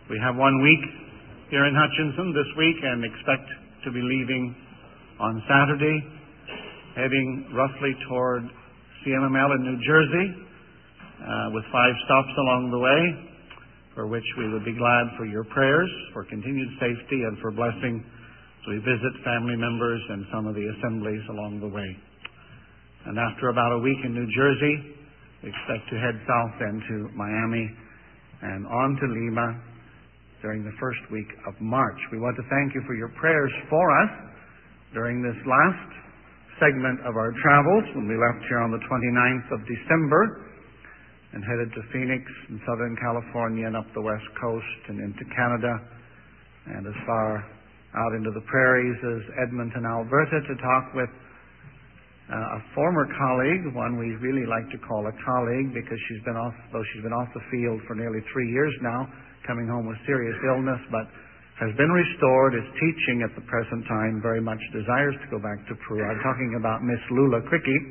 We have 1 week here in Hutchinson this week and expect to be leaving on Saturday, heading roughly toward CMML in New Jersey, with 5 stops along the way, for which we would be glad for your prayers, for continued safety, and for blessing as we visit family members and some of the assemblies along the way. And after about a week in New Jersey, we expect to head south then to Miami and on to Lima during the first week of March. We want to thank you for your prayers for us during this last segment of our travels when we left here on the 29th of December and headed to Phoenix in Southern California and up the West Coast and into Canada and as far out into the prairies as Edmonton, Alberta, to talk with a former colleague, one we really like to call a colleague because she's been off the field for nearly 3 years now, coming home with serious illness, but has been restored, is teaching at the present time, very much desires to go back to Peru. I'm talking about Miss Lula Cricky,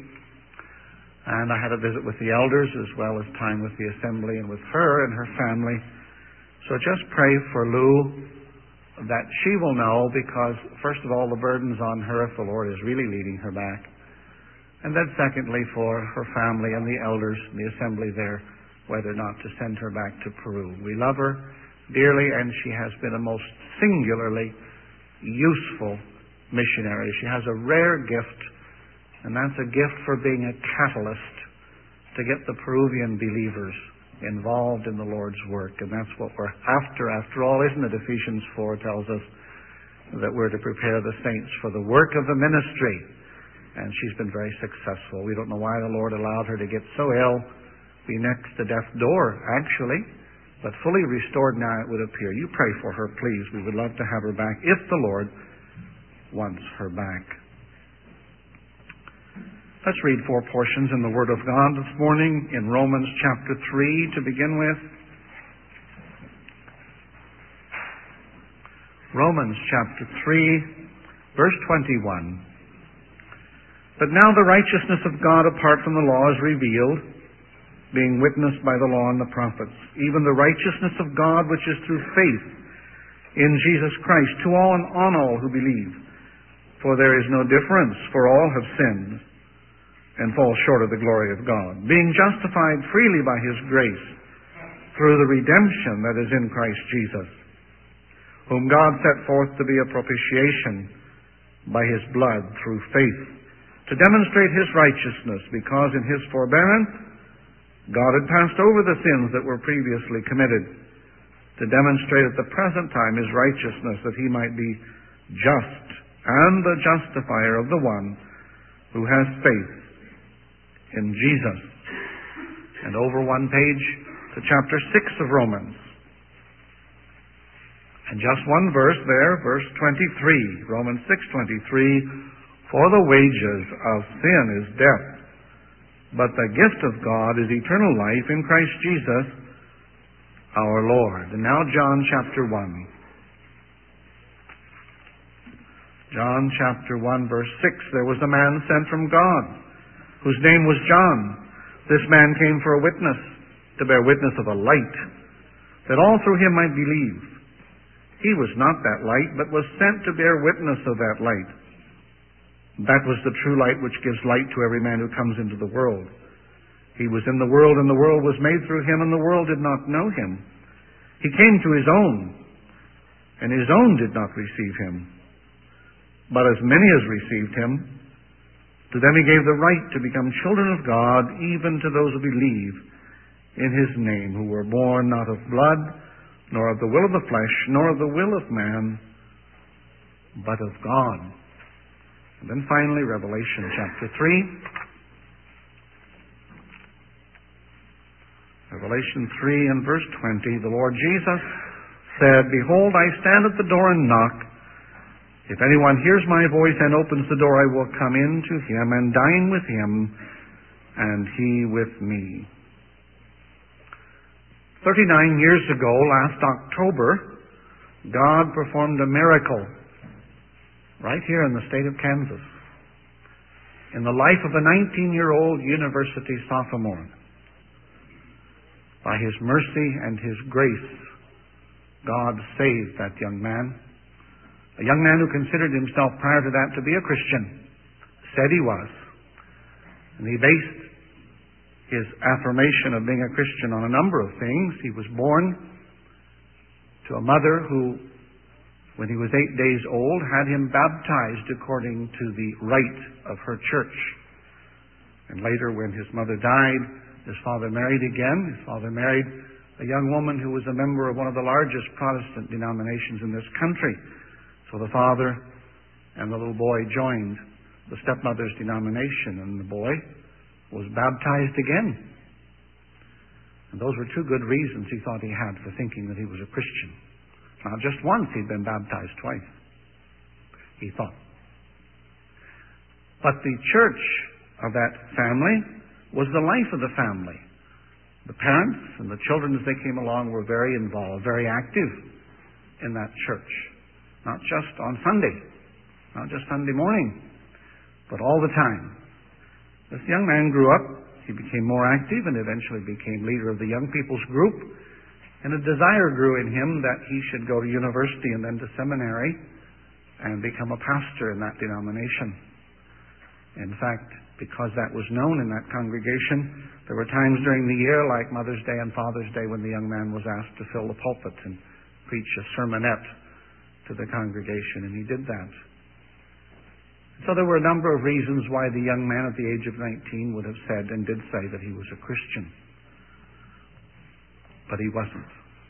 and I had a visit with the elders as well as time with the assembly and with her and her family. So just pray for Lou that she will know, because first of all, the burden's on her if the Lord is really leading her back. And then secondly, for her family and the elders and the assembly there, whether or not to send her back to Peru. We love her dearly, and she has been a most singularly useful missionary. She has a rare gift, and that's a gift for being a catalyst to get the Peruvian believers involved in the Lord's work. And that's what we're after all, isn't it? Ephesians 4 tells us that we're to prepare the saints for the work of the ministry. And she's been very successful. We don't know why the Lord allowed her to get so ill, be next to death's door, actually, but fully restored now, it would appear. You pray for her, please. We would love to have her back if the Lord wants her back. Let's read 4 portions in the Word of God this morning in Romans chapter 3 to begin with. Romans chapter 3, verse 21. But now the righteousness of God apart from the law is revealed, being witnessed by the law and the prophets, even the righteousness of God which is through faith in Jesus Christ, to all and on all who believe. For there is no difference, for all have sinned and fall short of the glory of God, being justified freely by His grace through the redemption that is in Christ Jesus, whom God set forth to be a propitiation by His blood through faith, to demonstrate His righteousness, because in His forbearance God had passed over the sins that were previously committed, to demonstrate at the present time His righteousness, that He might be just and the justifier of the one who has faith in Jesus. And over 1 page to chapter 6 of Romans. And just 1 verse there, verse 23, Romans 6:23. For the wages of sin is death, but the gift of God is eternal life in Christ Jesus our Lord. And now John chapter 1. John chapter 1 verse 6. There was a man sent from God, whose name was John. This man came for a witness, to bear witness of a light, that all through him might believe. He was not that light, but was sent to bear witness of that light. That was the true light which gives light to every man who comes into the world. He was in the world, and the world was made through him, and the world did not know him. He came to his own, and his own did not receive him. But as many as received him, to them he gave the right to become children of God, even to those who believe in his name, who were born not of blood, nor of the will of the flesh, nor of the will of man, but of God. And then finally, Revelation chapter 3. Revelation 3 and verse 20. The Lord Jesus said, Behold, I stand at the door and knock. If anyone hears my voice and opens the door, I will come in to him and dine with him, and he with me. 39 years ago, last October, God performed a miracle right here in the state of Kansas, in the life of a 19-year-old university sophomore. By His mercy and His grace, God saved that young man. A young man who considered himself prior to that to be a Christian. Said he was. And he based his affirmation of being a Christian on a number of things. He was born to a mother who, when he was 8 days old, had him baptized according to the rite of her church. And later, when his mother died, his father married again. His father married a young woman who was a member of one of the largest Protestant denominations in this country. So the father and the little boy joined the stepmother's denomination, and the boy was baptized again. And those were two good reasons he thought he had for thinking that he was a Christian. Not just once, he'd been baptized twice, he thought. But the church of that family was the life of the family. The parents and the children as they came along were very involved, very active in that church. Not just on Sunday, not just Sunday morning, but all the time. This young man grew up, he became more active and eventually became leader of the young people's group. And a desire grew in him that he should go to university and then to seminary and become a pastor in that denomination. In fact, because that was known in that congregation, there were times during the year, like Mother's Day and Father's Day, when the young man was asked to fill the pulpit and preach a sermonette to the congregation, and he did that. So there were a number of reasons why the young man at the age of 19 would have said and did say that he was a Christian. But he wasn't.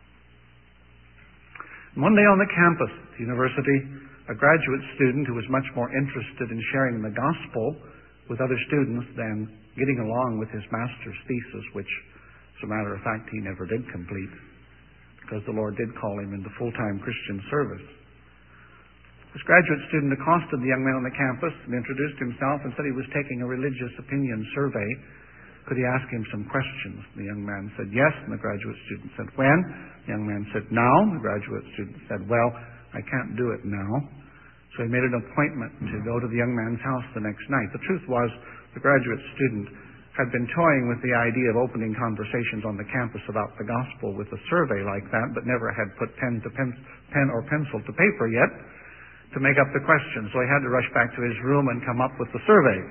One day on the campus at the university, a graduate student who was much more interested in sharing the gospel with other students than getting along with his master's thesis, which, as a matter of fact, he never did complete, because the Lord did call him into full-time Christian service. This graduate student accosted the young man on the campus and introduced himself and said he was taking a religious opinion survey. Could he ask him some questions? The young man said yes, and the graduate student said, when? The young man said, now. The graduate student said, well, I can't do it now. So he made an appointment to go to the young man's house the next night. The truth was, the graduate student had been toying with the idea of opening conversations on the campus about the gospel with a survey like that, but never had put pen or pencil to paper yet to make up the questions. So he had to rush back to his room and come up with the survey.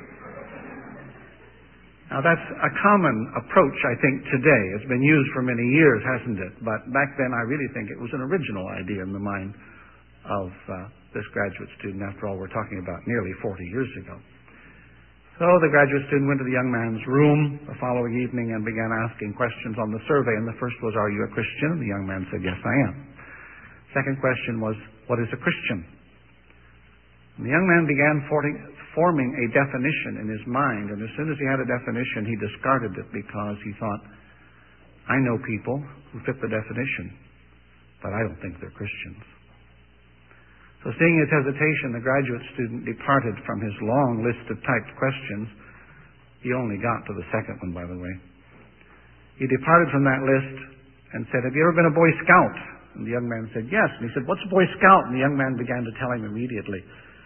Now that's a common approach, I think, today. It's been used for many years, hasn't it? But back then I really think it was an original idea in the mind of this graduate student. After all, we're talking about nearly 40 years ago. So the graduate student went to the young man's room the following evening and began asking questions on the survey. And the first was, are you a Christian? And the young man said, yes, I am. Second question was, what is a Christian? And the young man began forming a definition in his mind, and as soon as he had a definition, he discarded it because he thought, I know people who fit the definition, but I don't think they're Christians. So seeing his hesitation, the graduate student departed from his long list of typed questions. He only got to the second one, by the way. He departed from that list and said, have you ever been a Boy Scout? And the young man said, yes. And he said, what's a Boy Scout? And the young man began to tell him immediately.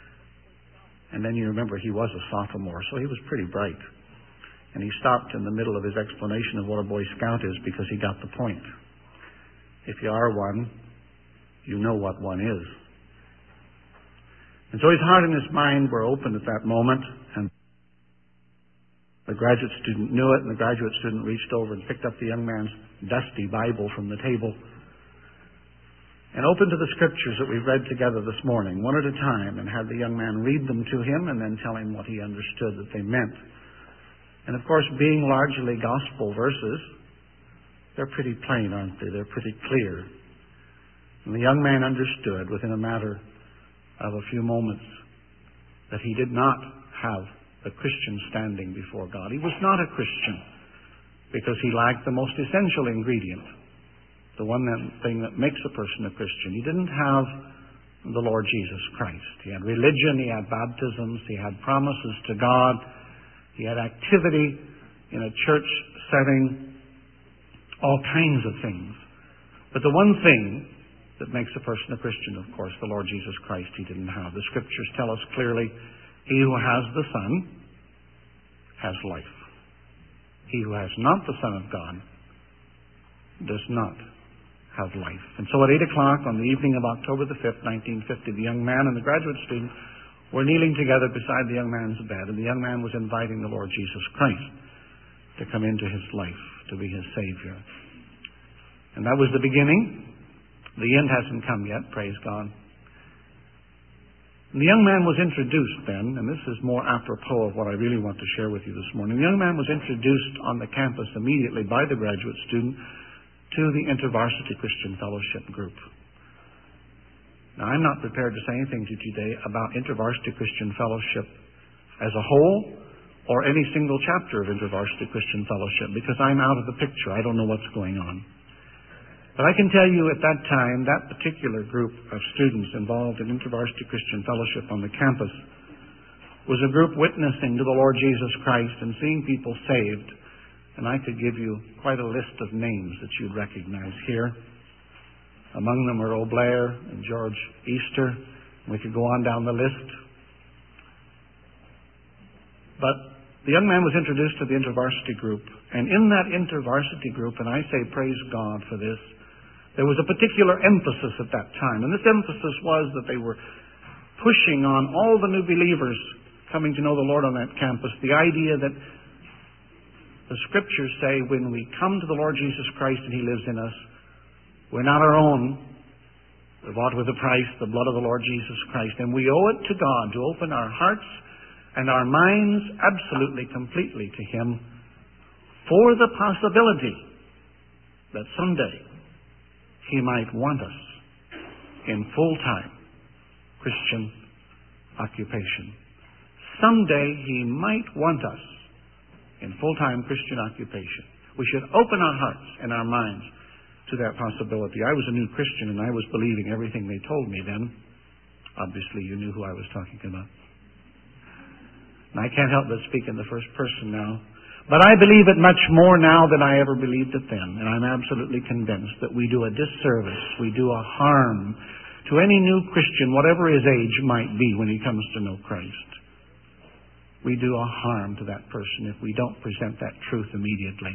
And then you remember he was a sophomore, so he was pretty bright. And he stopped in the middle of his explanation of what a Boy Scout is because he got the point. If you are one, you know what one is. And so his heart and his mind were open at that moment, and the graduate student knew it, and the graduate student reached over and picked up the young man's dusty Bible from the table and opened to the scriptures that we've read together this morning, one at a time, and had the young man read them to him and then tell him what he understood that they meant. And of course, being largely gospel verses, they're pretty plain, aren't they? They're pretty clear. And the young man understood within a matter of a few moments that he did not have the Christian standing before God. He was not a Christian because he lacked the most essential ingredient, the one thing that makes a person a Christian. He didn't have the Lord Jesus Christ. He had religion, he had baptisms, he had promises to God, he had activity in a church setting, all kinds of things. But the one thing that makes a person a Christian, of course, the Lord Jesus Christ, he didn't have. The scriptures tell us clearly, he who has the Son has life. He who has not the Son of God does not have life. And so at 8 o'clock on the evening of October the 5th, 1950, the young man and the graduate student were kneeling together beside the young man's bed, and the young man was inviting the Lord Jesus Christ to come into his life, to be his Savior. And that was the beginning. The end hasn't come yet, praise God. And the young man was introduced then, and this is more apropos of what I really want to share with you this morning. The young man was introduced on the campus immediately by the graduate student to the InterVarsity Christian Fellowship group. Now, I'm not prepared to say anything to you today about InterVarsity Christian Fellowship as a whole or any single chapter of InterVarsity Christian Fellowship because I'm out of the picture. I don't know what's going on. But I can tell you at that time, that particular group of students involved in InterVarsity Christian Fellowship on the campus was a group witnessing to the Lord Jesus Christ and seeing people saved. And I could give you quite a list of names that you'd recognize here. Among them were O'Blair and George Easter. We could go on down the list. But the young man was introduced to the InterVarsity group. And in that InterVarsity group, and I say praise God for this, there was a particular emphasis at that time. And this emphasis was that they were pushing on all the new believers coming to know the Lord on that campus, the idea that the Scriptures say when we come to the Lord Jesus Christ and He lives in us, we're not our own. We're bought with a price, the blood of the Lord Jesus Christ. And we owe it to God to open our hearts and our minds absolutely, completely to Him for the possibility that someday He might want us in full-time Christian occupation. Someday He might want us in full-time Christian occupation. We should open our hearts and our minds to that possibility. I was a new Christian and I was believing everything they told me then. Obviously, you knew who I was talking about. And I can't help but speak in the first person now. But I believe it much more now than I ever believed it then. And I'm absolutely convinced that we do a disservice, we do a harm to any new Christian, whatever his age might be when he comes to know Christ. We do a harm to that person if we don't present that truth immediately.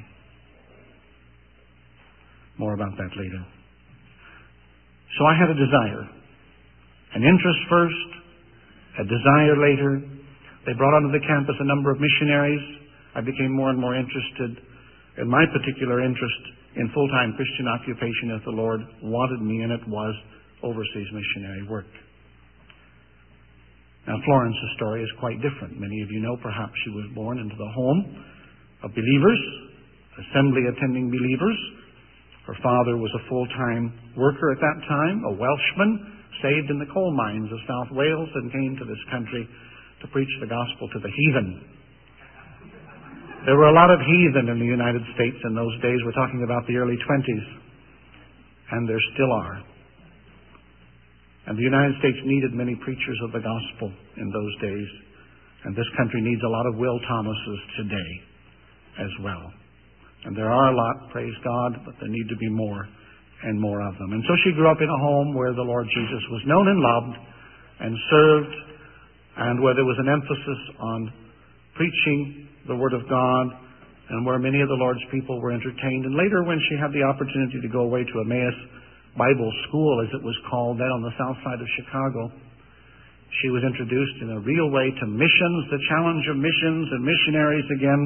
More about that later. So I had a desire. An interest first, a desire later. They brought onto the campus a number of missionaries. I became more and more interested in my particular interest in full-time Christian occupation as the Lord wanted me, and it was overseas missionary work. Now, Florence's story is quite different. Many of you know perhaps she was born into the home of believers, assembly-attending believers. Her father was a full-time worker at that time, a Welshman, saved in the coal mines of South Wales and came to this country to preach the gospel to the heathen. There were a lot of heathen in the United States in those days. We're talking about the early 20s. And there still are. And the United States needed many preachers of the gospel in those days. And this country needs a lot of Will Thomases today as well. And there are a lot, praise God, but there need to be more and more of them. And so she grew up in a home where the Lord Jesus was known and loved and served, and where there was an emphasis on preaching the Word of God, and where many of the Lord's people were entertained. And later, when she had the opportunity to go away to Emmaus Bible School, as it was called then on the south side of Chicago, she was introduced in a real way to missions, the challenge of missions and missionaries again.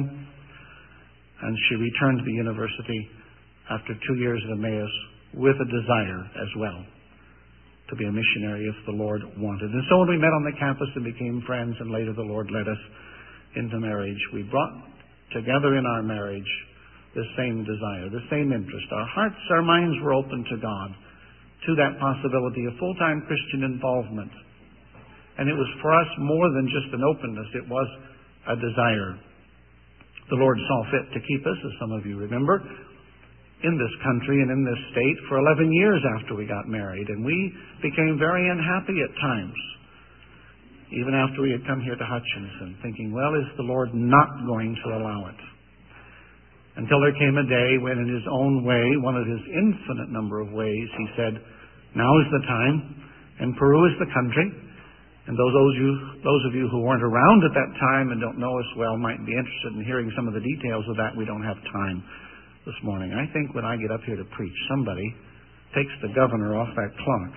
And she returned to the university after 2 years at Emmaus with a desire as well to be a missionary if the Lord wanted. And so when we met on the campus and became friends, and later the Lord led us into marriage, we brought together in our marriage the same desire, the same interest. Our hearts, our minds were open to God, to that possibility of full-time Christian involvement. And it was for us more than just an openness, it was a desire. The Lord saw fit to keep us, as some of you remember, in this country and in this state for 11 years after we got married. And we became very unhappy at times, even after we had come here to Hutchinson, thinking, well, is the Lord not going to allow it? Until there came a day when, in His own way, one of His infinite number of ways, He said, now is the time, and Peru is the country. And those of you who weren't around at that time and don't know us well might be interested in hearing some of the details of that. We don't have time this morning. I think when I get up here to preach, somebody takes the governor off that clock.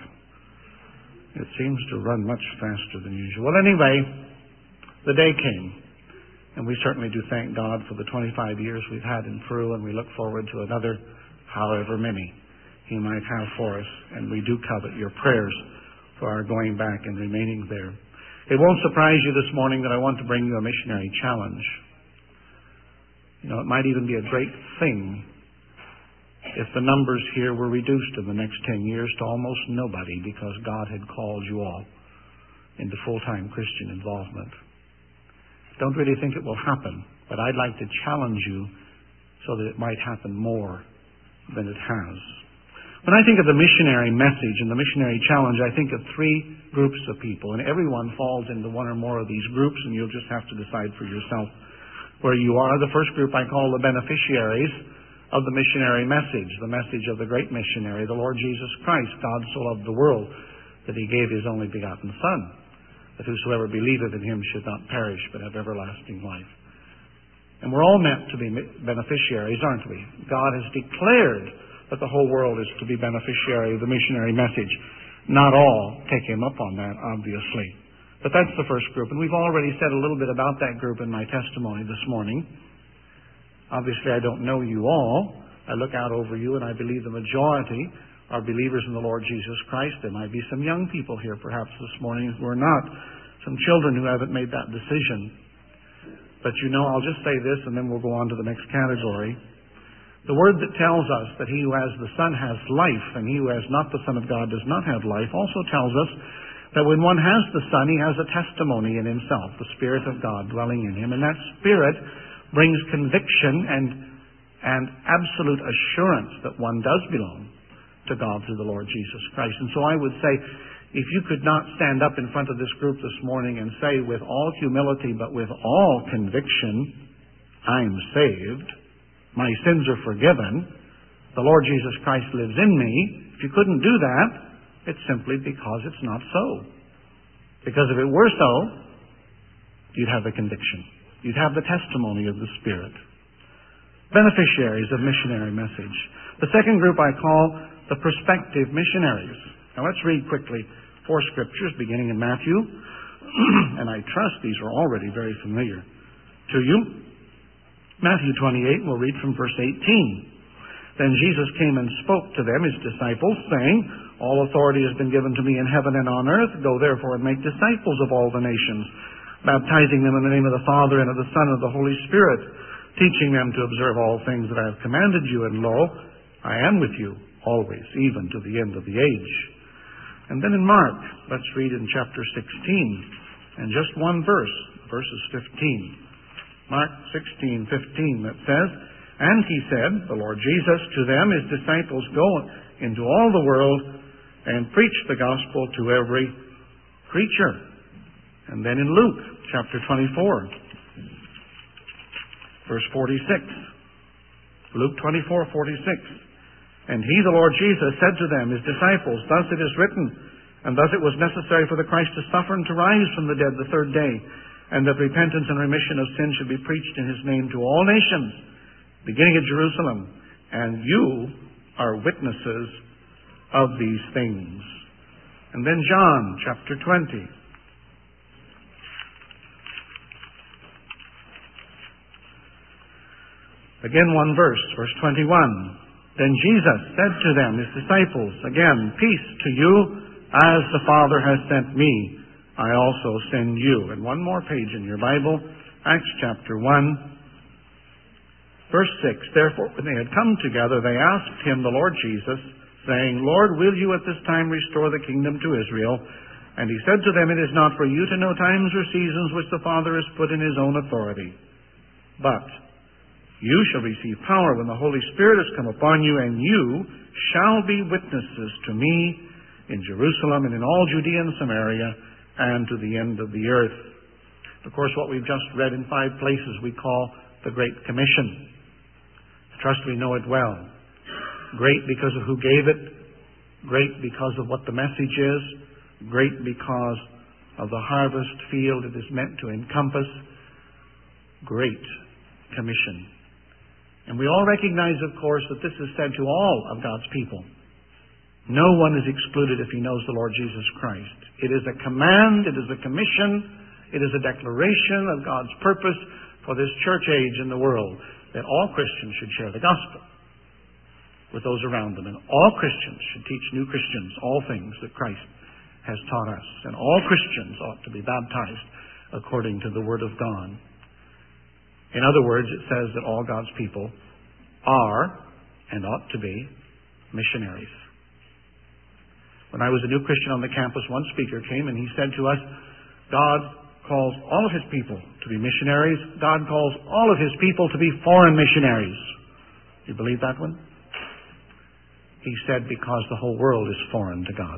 It seems to run much faster than usual. Well, anyway, the day came, and we certainly do thank God for the 25 years we've had in Peru, and we look forward to another however many He might have for us, and we do covet your prayers for our going back and remaining there. It won't surprise you this morning that I want to bring you a missionary challenge. You know, it might even be a great thing if the numbers here were reduced in the next 10 years to almost nobody because God had called you all into full-time Christian involvement. Don't really think it will happen, but I'd like to challenge you so that it might happen more than it has. When I think of the missionary message and the missionary challenge, I think of three groups of people, and everyone falls into one or more of these groups, and you'll just have to decide for yourself where you are. The first group I call the beneficiaries of the missionary message, the message of the great missionary, the Lord Jesus Christ. God so loved the world that He gave His only begotten Son, that whosoever believeth in Him should not perish but have everlasting life. And we're all meant to be beneficiaries, aren't we? God has declared that the whole world is to be beneficiary of the missionary message. Not all take Him up on that, obviously. But that's the first group, and we've already said a little bit about that group in my testimony this morning. Obviously, I don't know you all. I look out over you, and I believe the majority are believers in the Lord Jesus Christ. There might be some young people here perhaps this morning who are not, some children who haven't made that decision. But you know, I'll just say this, and then we'll go on to the next category. The word that tells us that he who has the Son has life, and he who has not the Son of God does not have life, also tells us that when one has the Son, he has a testimony in himself, the Spirit of God dwelling in him. And that Spirit brings conviction and absolute assurance that one does belong to God through the Lord Jesus Christ. And so I would say, if you could not stand up in front of this group this morning and say with all humility but with all conviction, I'm saved, my sins are forgiven, the Lord Jesus Christ lives in me, if you couldn't do that, it's simply because it's not so. Because if it were so, you'd have the conviction. You'd have the testimony of the Spirit. Beneficiaries of missionary message. The second group I call the prospective missionaries. Now let's read quickly 4 scriptures beginning in Matthew, and I trust these are already very familiar to you. Matthew 28, we'll read from verse 18. Then Jesus came and spoke to them, His disciples, saying, All authority has been given to me in heaven and on earth. Go therefore and make disciples of all the nations, baptizing them in the name of the Father and of the Son and of the Holy Spirit, teaching them to observe all things that I have commanded you. And lo, I am with you always, even to the end of the age. And then in Mark, let's read in chapter 16, and just one verse, verses 15. Mark 16:15, that says, And He said, the Lord Jesus, to them, His disciples, Go into all the world and preach the gospel to every creature. And then in Luke chapter 24, verse 46. Luke 24:46. And He, the Lord Jesus, said to them, His disciples, Thus it is written, and thus it was necessary for the Christ to suffer and to rise from the dead the third day, and that repentance and remission of sin should be preached in His name to all nations, beginning at Jerusalem. And you are witnesses of these things. And then John chapter 20. Again one verse, verse 21. Then Jesus said to them, His disciples, again, Peace to you, as the Father has sent me, I also send you. And one more page in your Bible, Acts chapter 1, verse 6. Therefore, when they had come together, they asked Him, the Lord Jesus, saying, Lord, will you at this time restore the kingdom to Israel? And He said to them, It is not for you to know times or seasons which the Father has put in His own authority. But you shall receive power when the Holy Spirit has come upon you, and you shall be witnesses to me in Jerusalem and in all Judea and Samaria and to the end of the earth. Of course, what we've just read in 5 places we call the Great Commission. I trust we know it well. Great because of who gave it. Great because of what the message is. Great because of the harvest field it is meant to encompass. Great Commission. And we all recognize, of course, that this is said to all of God's people. No one is excluded if he knows the Lord Jesus Christ. It is a command, it is a commission, it is a declaration of God's purpose for this church age in the world, that all Christians should share the gospel with those around them. And all Christians should teach new Christians all things that Christ has taught us. And all Christians ought to be baptized according to the Word of God. In other words, it says that all God's people are and ought to be missionaries. When I was a new Christian on the campus, one speaker came and he said to us, God calls all of His people to be missionaries. God calls all of His people to be foreign missionaries. Do you believe that one? He said, because the whole world is foreign to God.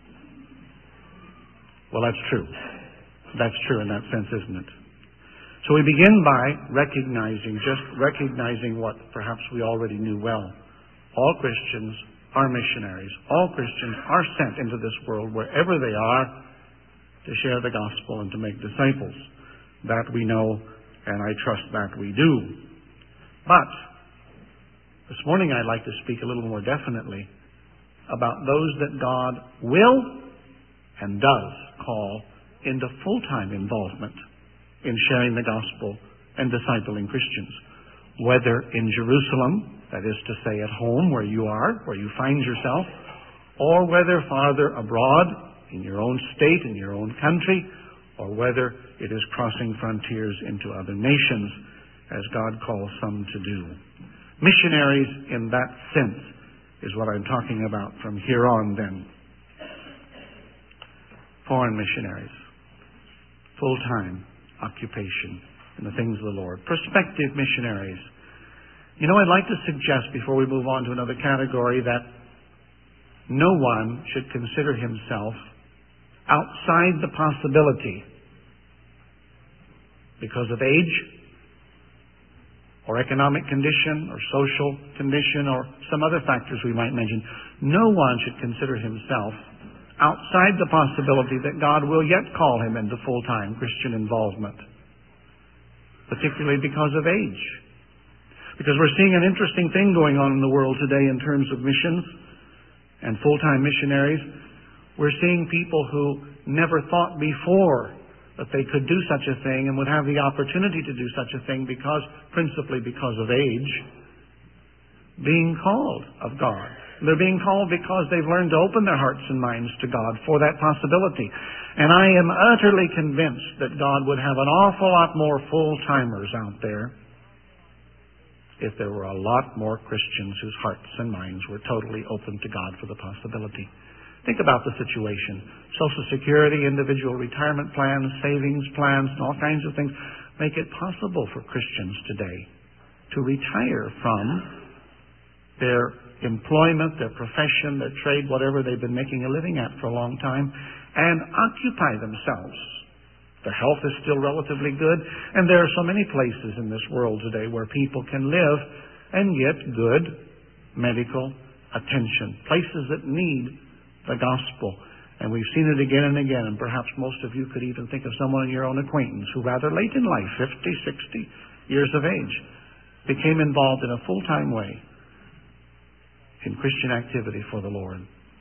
Well, that's true. That's true in that sense, isn't it? So we begin by recognizing what perhaps we already knew well. All Christians are missionaries. All Christians are sent into this world, wherever they are, to share the gospel and to make disciples. That we know, and I trust that we do. But this morning I'd like to speak a little more definitely about those that God will and does call into full-time involvement in sharing the gospel and discipling Christians. Whether in Jerusalem, that is to say at home where you are, where you find yourself, or whether farther abroad in your own state, in your own country, or whether it is crossing frontiers into other nations, as God calls some to do. Missionaries in that sense is what I'm talking about from here on then. Foreign missionaries. Full-time occupation in the things of the Lord. Prospective missionaries. You know, I'd like to suggest before we move on to another category that no one should consider himself outside the possibility because of age or economic condition or social condition or some other factors we might mention. No one should consider himself outside the possibility that God will yet call him into full-time Christian involvement, particularly because of age. Because we're seeing an interesting thing going on in the world today in terms of missions and full-time missionaries. We're seeing people who never thought before that they could do such a thing and would have the opportunity to do such a thing principally because of age, being called of God. They're being called because they've learned to open their hearts and minds to God for that possibility. And I am utterly convinced that God would have an awful lot more full-timers out there if there were a lot more Christians whose hearts and minds were totally open to God for the possibility. Think about the situation. Social Security, individual retirement plans, savings plans, and all kinds of things make it possible for Christians today to retire from their employment, their profession, their trade, whatever they've been making a living at for a long time, and occupy themselves. Their health is still relatively good, and there are so many places in this world today where people can live and get good medical attention. Places that need the gospel. And we've seen it again and again, and perhaps most of you could even think of someone in your own acquaintance who rather late in life, 50, 60 years of age, became involved in a full-time way in Christian activity for the Lord.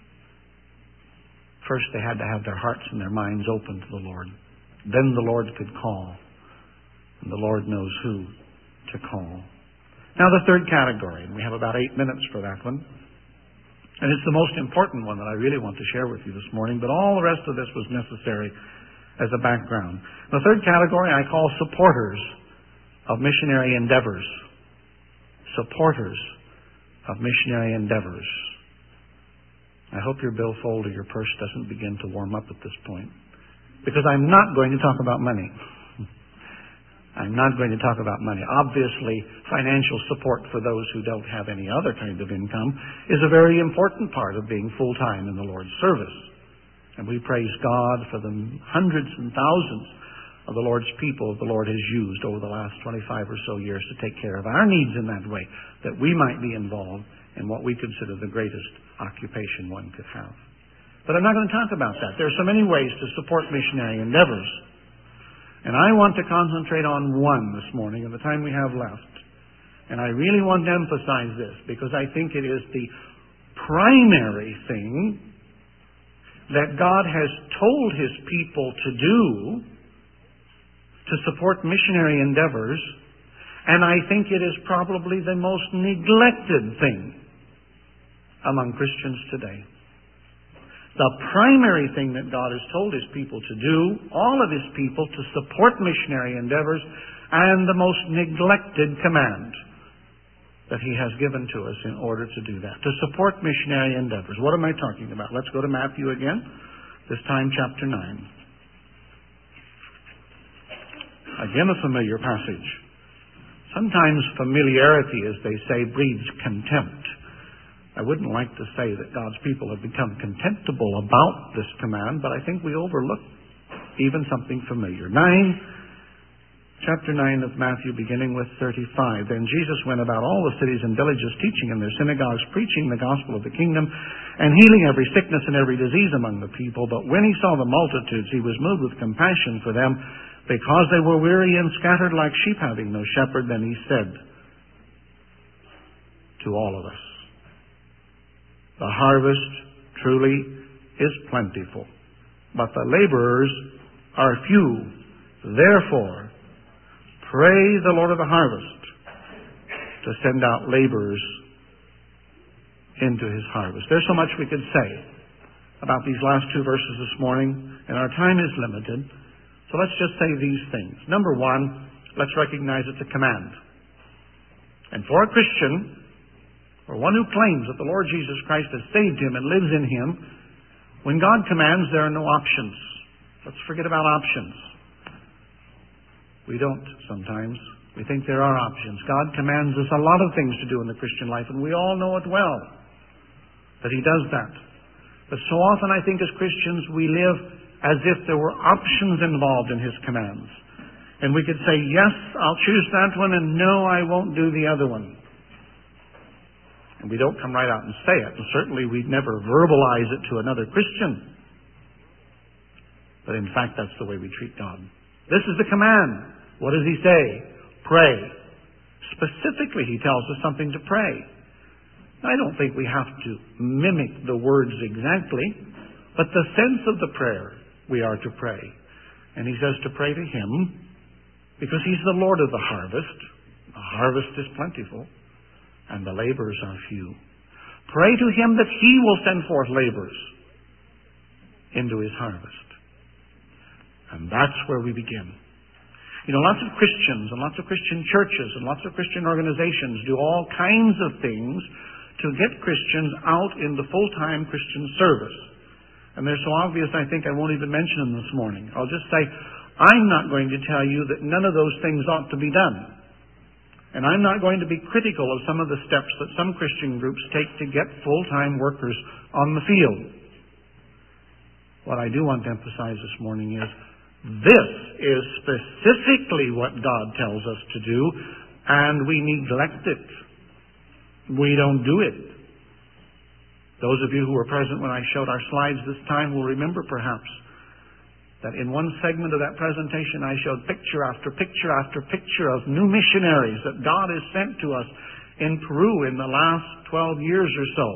First, they had to have their hearts and their minds open to the Lord. Then the Lord could call. And the Lord knows who to call. Now the third category, and we have about 8 minutes for that one. And it's the most important one that I really want to share with you this morning, but all the rest of this was necessary as a background. The third category I call supporters of missionary endeavors. Supporters of missionary endeavors. I hope your billfold or your purse doesn't begin to warm up at this point, because I'm not going to talk about money. I'm not going to talk about money. Obviously, financial support for those who don't have any other kind of income is a very important part of being full-time in the Lord's service. And we praise God for the hundreds and thousands of the Lord's people the Lord has used over the last 25 or so years to take care of our needs in that way, that we might be involved in what we consider the greatest occupation one could have. But I'm not going to talk about that. There are so many ways to support missionary endeavors. And I want to concentrate on one this morning in the time we have left. And I really want to emphasize this because I think it is the primary thing that God has told His people to do to support missionary endeavors, and I think it is probably the most neglected thing among Christians today. The primary thing that God has told His people to do, all of His people, to support missionary endeavors, and the most neglected command that He has given to us in order to do that, to support missionary endeavors. What am I talking about? Let's go to Matthew again, this time chapter 9. Again, a familiar passage. Sometimes familiarity, as they say, breeds contempt. I wouldn't like to say that God's people have become contemptible about this command, but I think we overlook even something familiar. Chapter 9 of Matthew, beginning with 35. Then Jesus went about all the cities and villages, teaching in their synagogues, preaching the gospel of the kingdom, and healing every sickness and every disease among the people. But when He saw the multitudes, He was moved with compassion for them, because they were weary and scattered like sheep having no shepherd. Then He said to all of us, the harvest truly is plentiful, but the laborers are few. Therefore, pray the Lord of the harvest to send out laborers into His harvest. There's so much we could say about these last two verses this morning, and our time is limited. So let's just say these things. Number one, let's recognize it's a command. And for a Christian, or one who claims that the Lord Jesus Christ has saved him and lives in him, when God commands, there are no options. Let's forget about options. We don't sometimes. We think there are options. God commands us a lot of things to do in the Christian life, and we all know it well that He does that. But so often I think as Christians we live as if there were options involved in His commands. And we could say, yes, I'll choose that one, and no, I won't do the other one. And we don't come right out and say it, and certainly we'd never verbalize it to another Christian. But in fact, that's the way we treat God. This is the command. What does He say? Pray. Specifically, He tells us something to pray. I don't think we have to mimic the words exactly, but the sense of the prayer we are to pray. And He says to pray to Him because He's the Lord of the harvest. The harvest is plentiful, and the laborers are few. Pray to Him that He will send forth laborers into His harvest. And that's where we begin. You know, lots of Christians and lots of Christian churches and lots of Christian organizations do all kinds of things to get Christians out in the full-time Christian service. And they're so obvious I think I won't even mention them this morning. I'll just say, I'm not going to tell you that none of those things ought to be done. And I'm not going to be critical of some of the steps that some Christian groups take to get full-time workers on the field. What I do want to emphasize this morning is this is specifically what God tells us to do, and we neglect it. We don't do it. Those of you who were present when I showed our slides this time will remember perhaps that in one segment of that presentation I showed picture after picture after picture of new missionaries that God has sent to us in Peru in the last 12 years or so.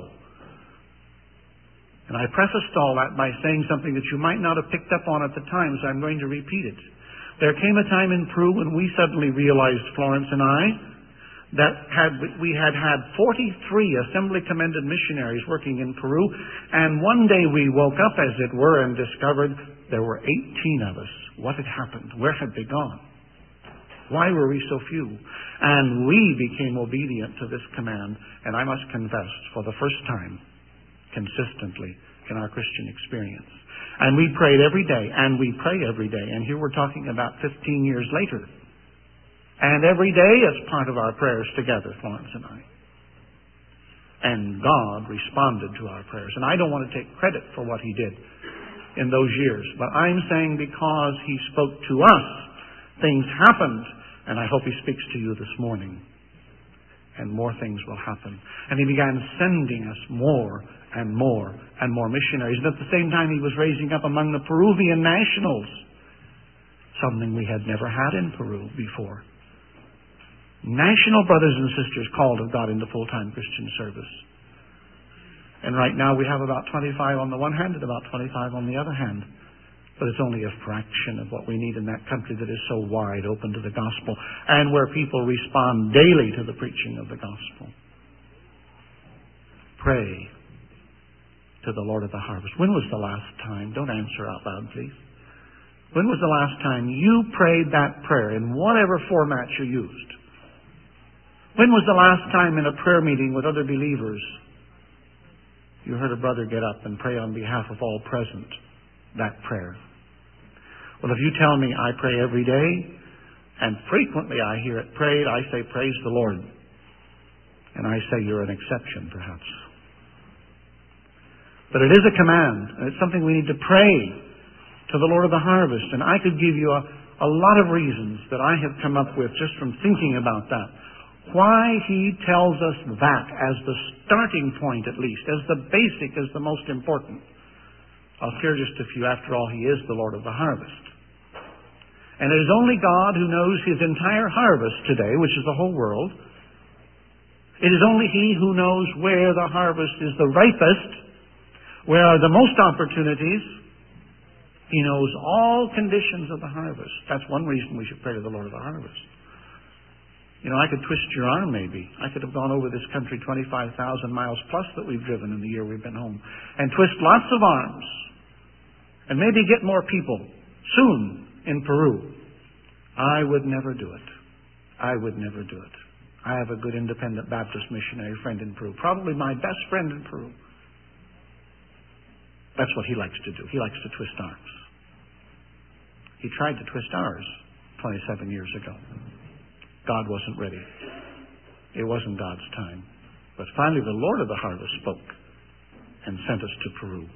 And I prefaced all that by saying something that you might not have picked up on at the time, so I'm going to repeat it. There came a time in Peru when we suddenly realized, Florence and I, that we had 43 assembly commended missionaries working in Peru, and one day we woke up, as it were, and discovered there were 18 of us. What had happened? Where had they gone? Why were we so few? And we became obedient to this command, and I must confess, for the first time, consistently in our Christian experience. And we prayed every day, and we pray every day, and here we're talking about 15 years later. And every day as part of our prayers together, Florence and I. And God responded to our prayers. And I don't want to take credit for what He did in those years, but I'm saying because He spoke to us, things happened, and I hope He speaks to you this morning. And more things will happen. And He began sending us more and more and more missionaries. And at the same time He was raising up among the Peruvian nationals something we had never had in Peru before. National brothers and sisters called of God into full-time Christian service. And right now we have about 25 on the one hand and about 25 on the other hand. But it's only a fraction of what we need in that country that is so wide open to the gospel and where people respond daily to the preaching of the gospel. Pray to the Lord of the harvest. When was the last time? Don't answer out loud, please. When was the last time you prayed that prayer in whatever format you used? When was the last time in a prayer meeting with other believers you heard a brother get up and pray on behalf of all present that prayer? Well, if you tell me I pray every day, and frequently I hear it prayed, I say, praise the Lord. And I say you're an exception, perhaps. But it is a command, and it's something we need to pray to the Lord of the harvest. And I could give you a lot of reasons that I have come up with just from thinking about that. Why He tells us that as the starting point, at least, as the basic, as the most important. I'll share just a few. After all, He is the Lord of the harvest. And it is only God who knows His entire harvest today, which is the whole world. It is only He who knows where the harvest is the ripest, where are the most opportunities. He knows all conditions of the harvest. That's one reason we should pray to the Lord of the harvest. You know, I could twist your arm maybe. I could have gone over this country 25,000 miles plus that we've driven in the year we've been home, and twist lots of arms, and maybe get more people soon in Peru. I would never do it. I would never do it. I have a good independent Baptist missionary friend in Peru, probably my best friend in Peru. That's what he likes to do. He likes to twist arms. He tried to twist ours 27 years ago. God wasn't ready. It wasn't God's time. But finally the Lord of the harvest spoke and sent us to Peru.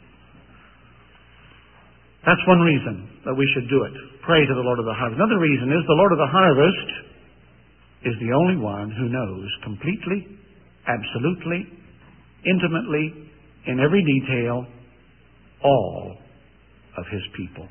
That's one reason that we should do it. Pray to the Lord of the harvest. Another reason is the Lord of the harvest is the only one who knows completely, absolutely, intimately, in every detail, all of His people.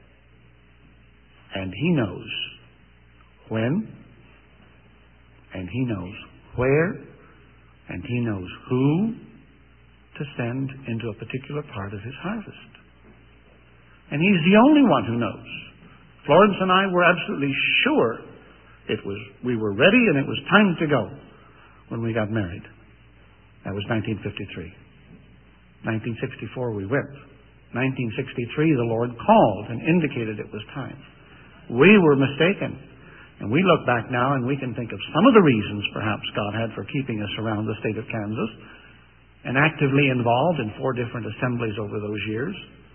And He knows when, and He knows where, and He knows who to send into a particular part of His harvest. And He's the only one who knows. Florence and I were absolutely sure we were ready and it was time to go when we got married. That was 1953. 1964 we went. 1963 the Lord called and indicated it was time. We were mistaken. And we look back now and we can think of some of the reasons perhaps God had for keeping us around the state of Kansas and actively involved in 4 different assemblies over those years.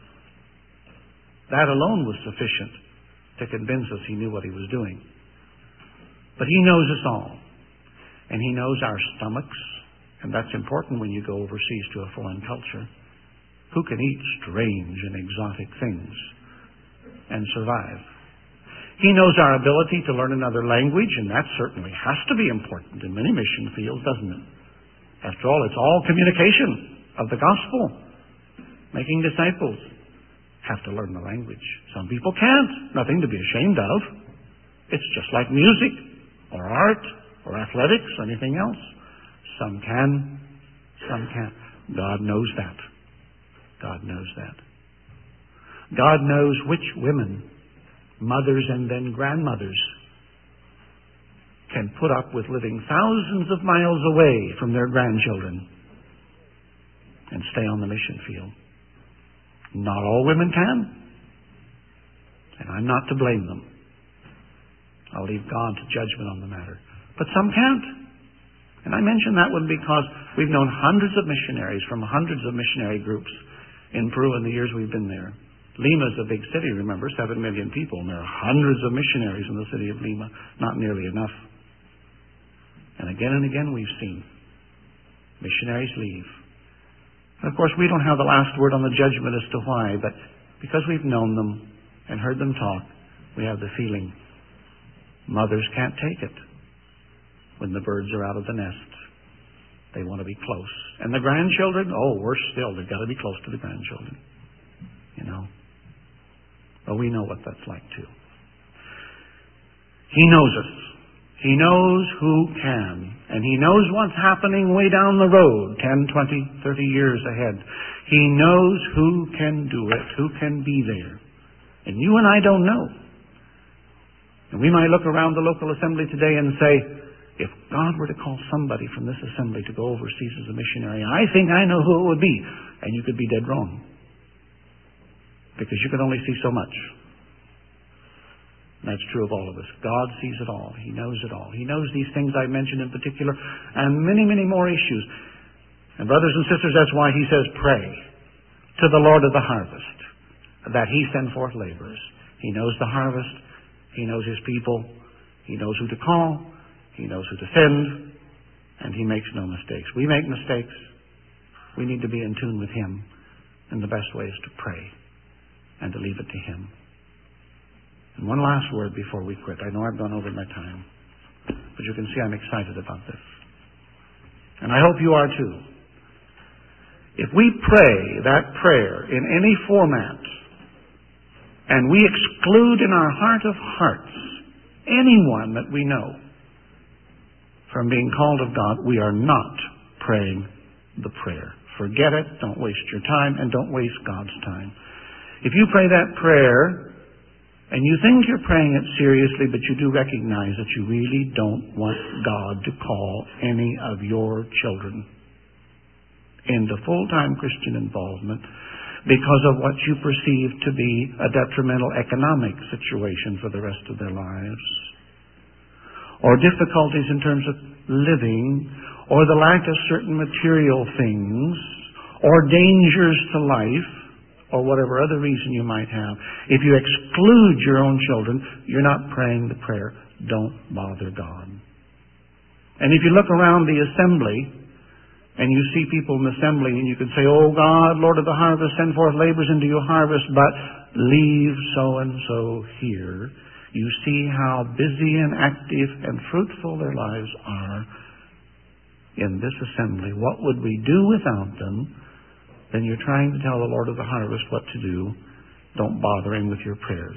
That alone was sufficient to convince us He knew what He was doing. But He knows us all. And He knows our stomachs. And that's important when you go overseas to a foreign culture. Who can eat strange and exotic things and survive? He knows our ability to learn another language, and that certainly has to be important in many mission fields, doesn't it? After all, it's all communication of the gospel. Making disciples have to learn the language. Some people can't. Nothing to be ashamed of. It's just like music or art or athletics or anything else. Some can, some can't. God knows that. God knows that. God knows which women, mothers and then grandmothers, can put up with living thousands of miles away from their grandchildren and stay on the mission field. Not all women can, and I'm not to blame them. I'll leave God to judgment on the matter. But some can't. And I mention that one because we've known hundreds of missionaries from hundreds of missionary groups in Peru in the years we've been there. Lima is a big city, remember, 7 million people, and there are hundreds of missionaries in the city of Lima. Not nearly enough. And again we've seen missionaries leave. And of course, we don't have the last word on the judgment as to why, but because we've known them and heard them talk, we have the feeling mothers can't take it when the birds are out of the nest. They want to be close. And the grandchildren, oh, worse still, they've got to be close to the grandchildren. You know. But we know what that's like too. He knows us. He knows who can. And He knows what's happening way down the road, 10, 20, 30 years ahead. He knows who can do it, who can be there. And you and I don't know. And we might look around the local assembly today and say, if God were to call somebody from this assembly to go overseas as a missionary, I think I know who it would be. And you could be dead wrong. Because you can only see so much. And that's true of all of us. God sees it all. He knows it all. He knows these things I mentioned in particular and many, many more issues. And brothers and sisters, that's why He says, pray to the Lord of the harvest that He send forth laborers. He knows the harvest. He knows His people. He knows who to call. He knows who to send. And He makes no mistakes. We make mistakes. We need to be in tune with Him. And the best way is to pray and to leave it to Him. And one last word before we quit. I know I've gone over my time, but you can see I'm excited about this. And I hope you are too. If we pray that prayer in any format, and we exclude in our heart of hearts anyone that we know from being called of God, we are not praying the prayer. Forget it. Don't waste your time, and don't waste God's time. If you pray that prayer, and you think you're praying it seriously, but you do recognize that you really don't want God to call any of your children into full-time Christian involvement because of what you perceive to be a detrimental economic situation for the rest of their lives, or difficulties in terms of living, or the lack of certain material things, or dangers to life, or whatever other reason you might have. If you exclude your own children, you're not praying the prayer, don't bother God. And if you look around the assembly, and you see people in the assembly, and you can say, oh God, Lord of the harvest, send forth laborers into your harvest, but leave so-and-so here. You see how busy and active and fruitful their lives are in this assembly. What would we do without them? Then you're trying to tell the Lord of the harvest what to do. Don't bother Him with your prayers.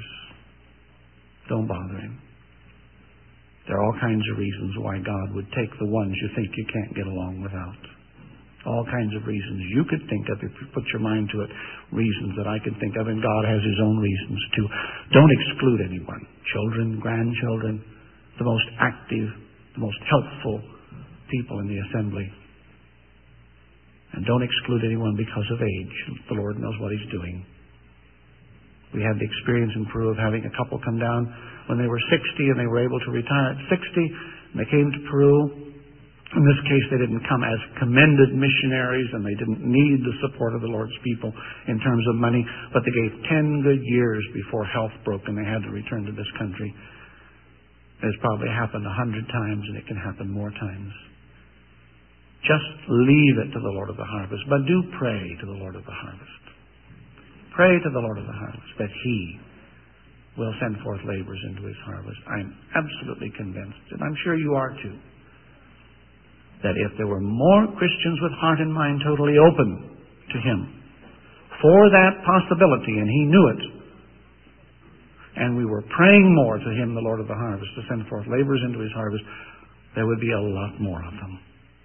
Don't bother Him. There are all kinds of reasons why God would take the ones you think you can't get along without. All kinds of reasons you could think of if you put your mind to it. Reasons that I could think of, and God has His own reasons too. Don't exclude anyone. Children, grandchildren, the most active, the most helpful people in the assembly. And don't exclude anyone because of age. The Lord knows what He's doing. We had the experience in Peru of having a couple come down when they were 60 and they were able to retire at 60. And they came to Peru. In this case, they didn't come as commended missionaries and they didn't need the support of the Lord's people in terms of money, but they gave 10 good years before health broke and they had to return to this country. It's probably happened 100 times, and it can happen more times. Just leave it to the Lord of the harvest. But do pray to the Lord of the harvest. Pray to the Lord of the harvest that He will send forth laborers into His harvest. I'm absolutely convinced, and I'm sure you are too, that if there were more Christians with heart and mind totally open to Him for that possibility, and He knew it, and we were praying more to Him, the Lord of the harvest, to send forth laborers into His harvest, there would be a lot more of them.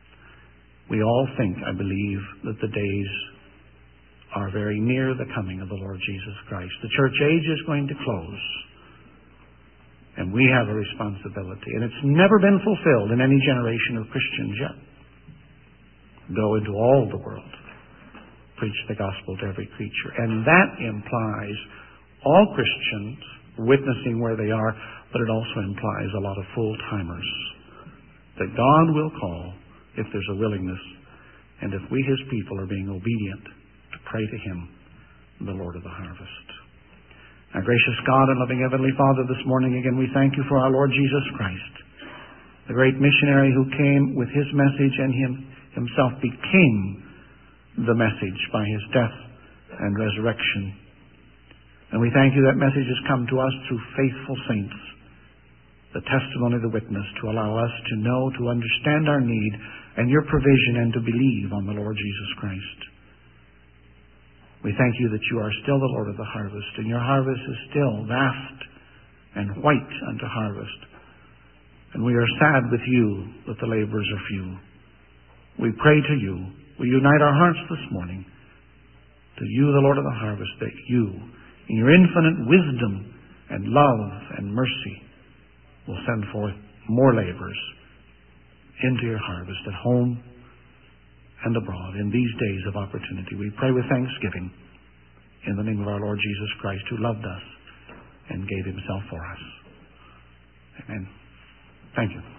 We all think, I believe, that the days are very near the coming of the Lord Jesus Christ. The church age is going to close. And we have a responsibility. And it's never been fulfilled in any generation of Christians yet. Go into all the world. Preach the gospel to every creature. And that implies all Christians witnessing where they are, but it also implies a lot of full-timers that God will call if there's a willingness, and if we, His people, are being obedient to pray to Him, the Lord of the harvest. Our gracious God and loving Heavenly Father, this morning again we thank You for our Lord Jesus Christ, the great missionary who came with His message and Himself became the message by His death and resurrection. And we thank You that message has come to us through faithful saints, the testimony, the witness, to allow us to know, to understand our need and Your provision, and to believe on the Lord Jesus Christ. We thank You that You are still the Lord of the harvest, and Your harvest is still vast and white unto harvest. And we are sad with you that the laborers are few. We pray to you. We unite our hearts this morning to you, the Lord of the harvest, that you, in your infinite wisdom and love and mercy, will send forth more laborers into your harvest at home and abroad in these days of opportunity. We pray with thanksgiving in the name of our Lord Jesus Christ, who loved us and gave himself for us. Amen. Thank you.